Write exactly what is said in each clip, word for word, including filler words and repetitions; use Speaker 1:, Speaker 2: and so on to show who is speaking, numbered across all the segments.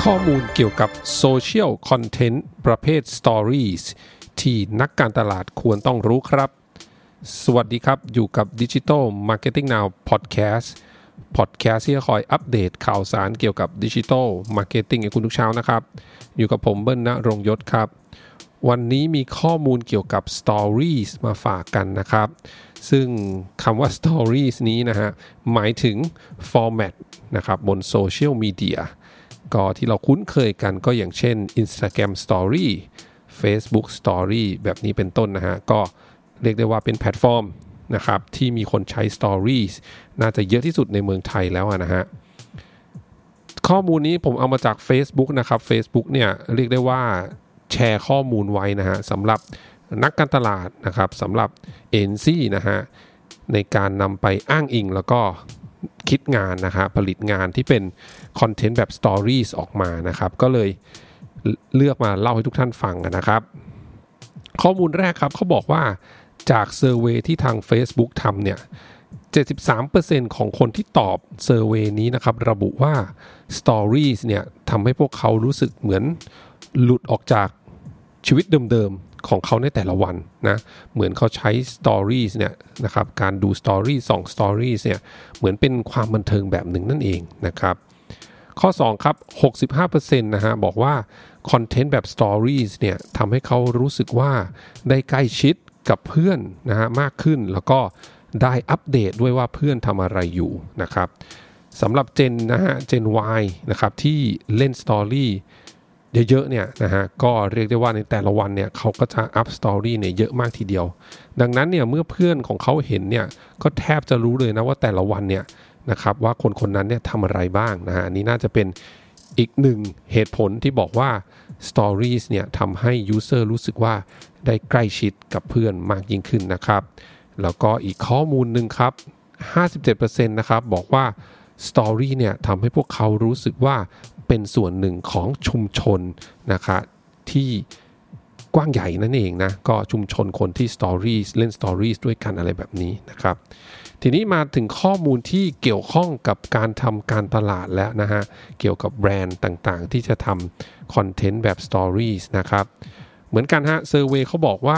Speaker 1: ข้อมูลเกี่ยวกับโซเชียลคอนเทนต์ประเภท Stories ที่นักการตลาดควรต้องรู้ครับสวัสดีครับอยู่กับ Digital Marketing Now Podcast Podcast ที่จะคอยอัปเดตข่าวสารเกี่ยวกับ Digital Marketing ให้คุณทุกเช้านะครับอยู่กับผมเบิ้ลณรงค์ยศครับวันนี้มีข้อมูลเกี่ยวกับ Stories มาฝากกันนะครับซึ่งคำว่า Stories นี้นะฮะหมายถึง format นะครับบนโซเชียลมีเดียก็ที่เราคุ้นเคยกันก็อย่างเช่น Instagram Story Facebook Story แบบนี้เป็นต้นนะฮะก็เรียกได้ว่าเป็นแพลตฟอร์มนะครับที่มีคนใช้ Stories น่าจะเยอะที่สุดในเมืองไทยแล้วนะฮะข้อมูลนี้ผมเอามาจาก Facebook นะครับ Facebook เนี่ยเรียกได้ว่าแชร์ข้อมูลไว้นะฮะสำหรับนักการตลาดนะครับสำหรับเอเจนซี่นะฮะในการนำไปอ้างอิงแล้วก็คิดงานนะฮะผลิตงานที่เป็นคอนเทนต์แบบ Stories ออกมานะครับก็เลยเลือกมาเล่าให้ทุกท่านฟังนะครับข้อมูลแรกครับเขาบอกว่าจากเซอร์เวย์ที่ทาง Facebook ทำเนี่ย เจ็ดสิบสามเปอร์เซ็นต์ ของคนที่ตอบเซอร์เวย์นี้นะครับระบุว่า Stories เนี่ยทำให้พวกเขารู้สึกเหมือนหลุดออกจากชีวิตเดิมๆของเขาในแต่ละวันนะเหมือนเขาใช้ Stories เนี่ยนะครับการดู Stories ส่อง Stories เนี่ยเหมือนเป็นความบันเทิงแบบหนึ่งนั่นเองนะครับข้อสองครับ หกสิบห้าเปอร์เซ็นต์ นะฮะบอกว่าคอนเทนต์แบบ Stories เนี่ยทำให้เขารู้สึกว่าได้ใกล้ชิดกับเพื่อนนะฮะมากขึ้นแล้วก็ได้อัปเดตด้วยว่าเพื่อนทำอะไรอยู่นะครับสำหรับเจนนะฮะเจน Y นะครับที่เล่น Story เยอะๆเนี่ยนะฮะก็เรียกได้ว่าในแต่ละวันเนี่ยเขาก็จะอัพ Story เนี่ยเยอะมากทีเดียวดังนั้นเนี่ยเมื่อเพื่อนของเขาเห็นเนี่ยก็แทบจะรู้เลยนะว่าแต่ละวันเนี่ยนะครับว่าคนคนนั้นเนี่ยทำอะไรบ้างนะฮะอันนี้น่าจะเป็นอีกหนึ่งเหตุผลที่บอกว่า Stories เนี่ยทำให้ User รู้สึกว่าได้ใกล้ชิดกับเพื่อนมากยิ่งขึ้นนะครับแล้วก็อีกข้อมูลหนึ่งครับ ห้าสิบเจ็ดเปอร์เซ็นต์ นะครับบอกว่า Story เนี่ยทำให้พวกเขารู้สึกว่าเป็นส่วนหนึ่งของชุมชนนะคะที่กว้างใหญ่นั่นเองนะก็ชุมชนคนที่ Stories เล่น Stories ด้วยกันอะไรแบบนี้นะครับทีนี้มาถึงข้อมูลที่เกี่ยวข้องกับการทำการตลาดแล้วนะฮะเกี่ยวกับแบรนด์ต่างๆที่จะทำคอนเทนต์แบบ Stories นะครับเหมือนกันฮะเซอร์เวย์เขาบอกว่า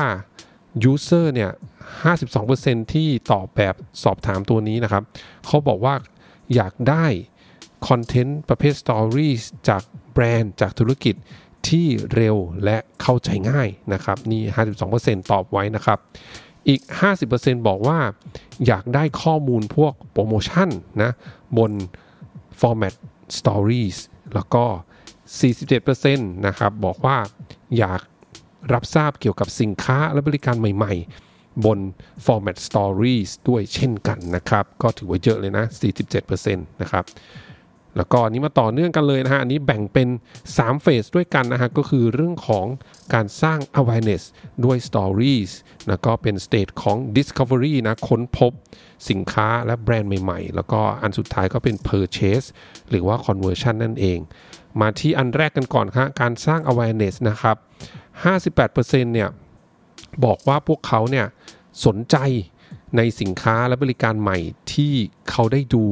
Speaker 1: User เนี่ย ห้าสิบสองเปอร์เซ็นต์ ที่ตอบแบบสอบถามตัวนี้นะครับเขาบอกว่าอยากได้คอนเทนต์ประเภท Stories จากแบรนด์จากธุรกิจที่เร็วและเข้าใจง่ายนะครับนี่ ห้าสิบสองเปอร์เซ็นต์ ตอบไว้นะครับอีก ห้าสิบเปอร์เซ็นต์ บอกว่าอยากได้ข้อมูลพวกโปรโมชั่นนะบน format Stories แล้วก็ สี่สิบเจ็ดเปอร์เซ็นต์ นะครับบอกว่าอยากรับทราบเกี่ยวกับสินค้าและบริการใหม่ๆบน format Stories ด้วยเช่นกันนะครับก็ถือว่าเยอะเลยนะ สี่สิบเจ็ดเปอร์เซ็นต์ นะครับแล้วก็นี้มาต่อเนื่องกันเลยนะฮะอันนี้แบ่งเป็นสามเฟสด้วยกันนะฮะก็คือเรื่องของการสร้าง awareness ด้วย stories แล้วก็เป็นสเตจของ discovery นะค้นพบสินค้าและแบรนด์ใหม่ๆแล้วก็อันสุดท้ายก็เป็น purchase หรือว่า conversion นั่นเองมาที่อันแรกกันก่อนครับการสร้าง awareness นะครับ ห้าสิบแปดเปอร์เซ็นต์ เนี่ยบอกว่าพวกเขาเนี่ยสนใจในสินค้าและบริการใหม่ที่เขาได้ดู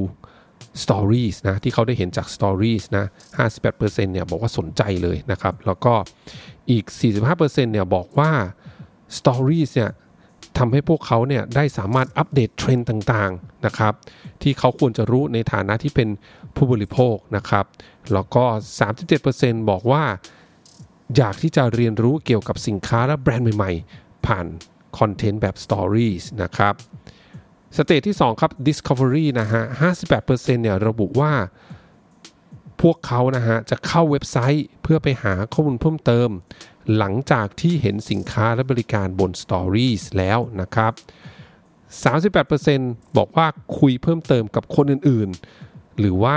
Speaker 1: Stories นะที่เขาได้เห็นจาก Stories นะ ห้าสิบแปดเปอร์เซ็นต์ เนี่ยบอกว่าสนใจเลยนะครับแล้วก็อีก สี่สิบห้าเปอร์เซ็นต์ เนี่ยบอกว่า Stories เนี่ยทำให้พวกเขาเนี่ยได้สามารถอัปเดตเทรนด์ต่างๆนะครับที่เขาควรจะรู้ในฐานะที่เป็นผู้บริโภคนะครับแล้วก็ สามสิบเจ็ดเปอร์เซ็นต์ บอกว่าอยากที่จะเรียนรู้เกี่ยวกับสินค้าและแบรนด์ใหม่ๆผ่านคอนเทนต์แบบ Stories นะครับสเตจที่สองครับ Discovery นะฮะ ห้าสิบแปดเปอร์เซ็นต์ เนี่ยระบุว่าพวกเขานะฮะจะเข้าเว็บไซต์เพื่อไปหาข้อมูลเพิ่มเติมหลังจากที่เห็นสินค้าและบริการบน Stories แล้วนะครับ สามสิบแปดเปอร์เซ็นต์ บอกว่าคุยเพิ่มเติมกับคนอื่นๆหรือว่า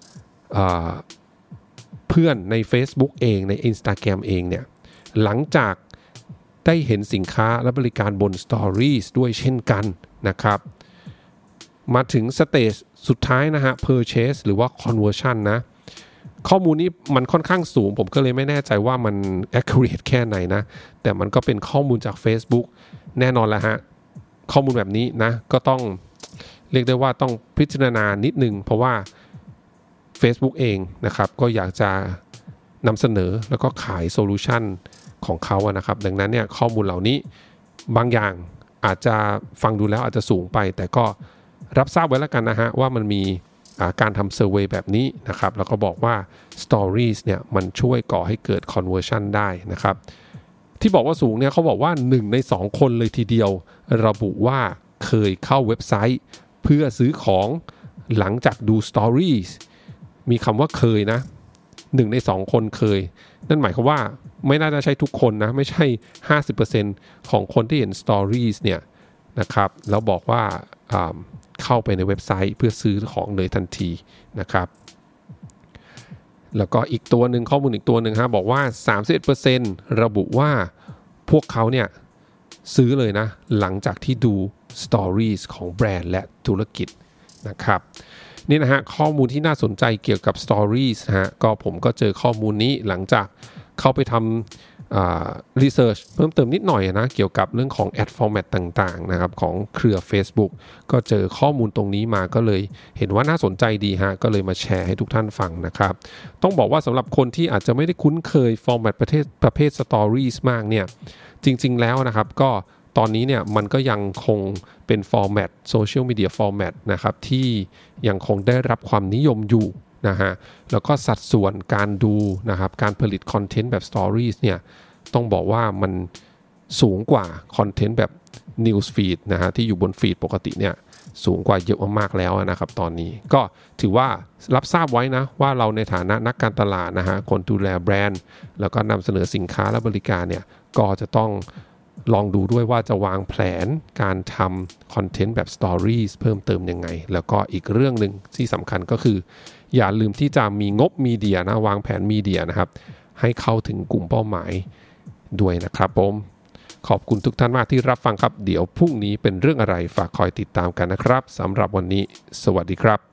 Speaker 1: เพื่อนใน Facebook เองใน Instagram เองเนี่ยหลังจากได้เห็นสินค้าและบริการบน Stories ด้วยเช่นกันนะครับมาถึงสเตจสุดท้ายนะฮะ purchase หรือว่า conversion นะข้อมูลนี้มันค่อนข้างสูงผมก็เลยไม่แน่ใจว่ามัน accurate แค่ไหนนะแต่มันก็เป็นข้อมูลจาก Facebook แน่นอนแล้วฮะข้อมูลแบบนี้นะก็ต้องเรียกได้ว่าต้องพิจารณานิดนึงเพราะว่า Facebook เองนะครับก็อยากจะนำเสนอแล้วก็ขายโซลูชันของเขาอะนะครับดังนั้นเนี่ยข้อมูลเหล่านี้บางอย่างอาจจะฟังดูแล้วอาจจะสูงไปแต่ก็รับทราบไว้แล้วกันนะฮะว่ามันมีการทำเซอร์เวย์แบบนี้นะครับแล้วก็บอกว่า Stories เนี่ยมันช่วยก่อให้เกิด conversion ได้นะครับที่บอกว่าสูงเนี่ยเขาบอกว่าหนึ่งในสองคนเลยทีเดียวระบุว่าเคยเข้าเว็บไซต์เพื่อซื้อของหลังจากดู Stories มีคำว่าเคยนะหนึ่งในสองคนเคยนั่นหมายความว่าไม่น่าจะใช่ทุกคนนะไม่ใช่ ห้าสิบเปอร์เซ็นต์ ของคนที่เห็น Stories เนี่ยนะครับแล้วบอกว่าเข้าไปในเว็บไซต์เพื่อซื้อของเลยทันทีนะครับแล้วก็อีกตัวหนึ่งข้อมูลอีกตัวหนึ่งฮะบอกว่า สามสิบเอ็ดเปอร์เซ็นต์ ระบุว่าพวกเขาเนี่ยซื้อเลยนะหลังจากที่ดู Stories ของแบรนด์และธุรกิจนะครับนี่นะฮะข้อมูลที่น่าสนใจเกี่ยวกับ Stories นะฮะก็ผมก็เจอข้อมูลนี้หลังจากเข้าไปทำอ่า research เพิ่มเติมนิดหน่อยนะเกี่ยวกับเรื่องของ ad format ต่างๆนะครับของเครือ Facebook ก็เจอข้อมูลตรงนี้มาก็เลยเห็นว่าน่าสนใจดีฮะก็เลยมาแชร์ให้ทุกท่านฟังนะครับต้องบอกว่าสำหรับคนที่อาจจะไม่ได้คุ้นเคย format ประเภทประเภท Stories มากเนี่ยจริงๆแล้วนะครับก็ตอนนี้เนี่ยมันก็ยังคงเป็น format social media format นะครับที่ยังคงได้รับความนิยมอยู่นะฮะแล้วก็สัดส่วนการดูนะครับการผลิตคอนเทนต์แบบ Stories เนี่ยต้องบอกว่ามันสูงกว่าคอนเทนต์แบบ News Feed นะฮะที่อยู่บนฟีดปกติเนี่ยสูงกว่าเยอะมากๆแล้วนะครับตอนนี้ก็ถือว่ารับทราบไว้นะว่าเราในฐานะนักการตลาดนะฮะคนดูแลแบรนด์แล้วก็นำเสนอสินค้าและบริการเนี่ยก็จะต้องลองดูด้วยว่าจะวางแผนการทำคอนเทนต์แบบ Stories เพิ่มเติมยังไงแล้วก็อีกเรื่องนึงที่สำคัญก็คืออย่าลืมที่จะมีงบมีเดียนะวางแผนมีเดียนะครับให้เข้าถึงกลุ่มเป้าหมายด้วยนะครับผมขอบคุณทุกท่านมากที่รับฟังครับเดี๋ยวพรุ่งนี้เป็นเรื่องอะไรฝากคอยติดตามกันนะครับสำหรับวันนี้สวัสดีครับ